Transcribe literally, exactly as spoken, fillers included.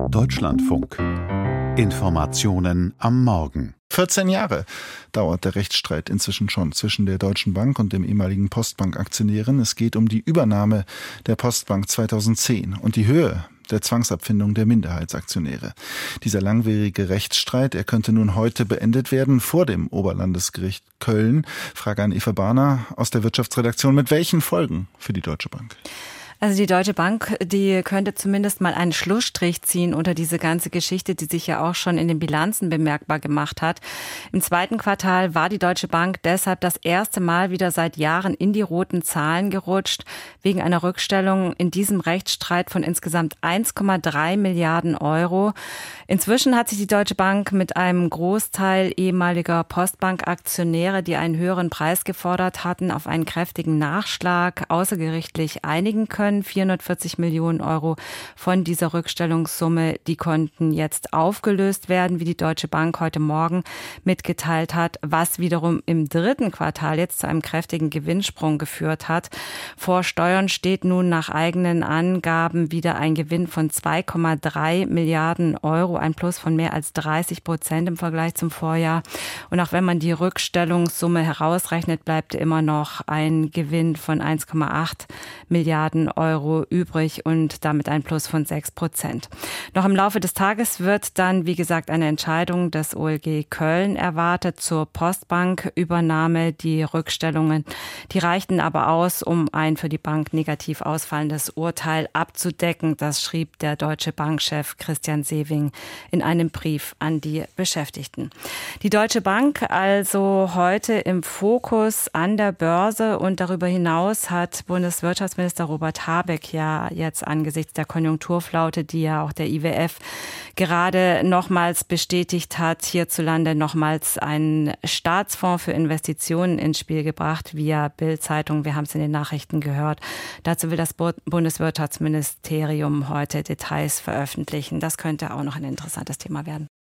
Deutschlandfunk. Informationen am Morgen. vierzehn Jahre dauert der Rechtsstreit inzwischen schon zwischen der Deutschen Bank und dem ehemaligen Postbank-Aktionären. Es geht um die Übernahme der Postbank zweitausendzehn und die Höhe der Zwangsabfindung der Minderheitsaktionäre. Dieser langwierige Rechtsstreit, er könnte nun heute beendet werden vor dem Oberlandesgericht Köln. Frage an Eva Barner aus der Wirtschaftsredaktion. Mit welchen Folgen für die Deutsche Bank? Also die Deutsche Bank, die könnte zumindest mal einen Schlussstrich ziehen unter diese ganze Geschichte, die sich ja auch schon in den Bilanzen bemerkbar gemacht hat. Im zweiten Quartal war die Deutsche Bank deshalb das erste Mal wieder seit Jahren in die roten Zahlen gerutscht, wegen einer Rückstellung in diesem Rechtsstreit von insgesamt eins Komma drei Milliarden Euro. Inzwischen hat sich die Deutsche Bank mit einem Großteil ehemaliger Postbank-Aktionäre, die einen höheren Preis gefordert hatten, auf einen kräftigen Nachschlag außergerichtlich einigen können. vierhundertvierzig Millionen Euro von dieser Rückstellungssumme, die konnten jetzt aufgelöst werden, wie die Deutsche Bank heute Morgen mitgeteilt hat, was wiederum im dritten Quartal jetzt zu einem kräftigen Gewinnsprung geführt hat. Vor Steuern steht nun nach eigenen Angaben wieder ein Gewinn von zwei Komma drei Milliarden Euro, ein Plus von mehr als dreißig Prozent im Vergleich zum Vorjahr. Und auch wenn man die Rückstellungssumme herausrechnet, bleibt immer noch ein Gewinn von eins Komma acht Milliarden Euro übrig und damit ein Plus von sechs Prozent. Noch im Laufe des Tages wird dann, wie gesagt, eine Entscheidung des O L G Köln erwartet zur Postbank-Übernahme. Die Rückstellungen, die reichten aber aus, um ein für die Bank negativ ausfallendes Urteil abzudecken. Das schrieb der Deutsche Bank-Chef Christian Sewing in einem Brief an die Beschäftigten. Die Deutsche Bank also heute im Fokus an der Börse und darüber hinaus hat Bundeswirtschaftsminister Robert Habeck ja jetzt angesichts der Konjunkturflaute, die ja auch der I W F gerade nochmals bestätigt hat, hierzulande nochmals einen Staatsfonds für Investitionen ins Spiel gebracht via Bild-Zeitung. Wir haben es in den Nachrichten gehört. Dazu will das Bundeswirtschaftsministerium heute Details veröffentlichen. Das könnte auch noch ein interessantes Thema werden.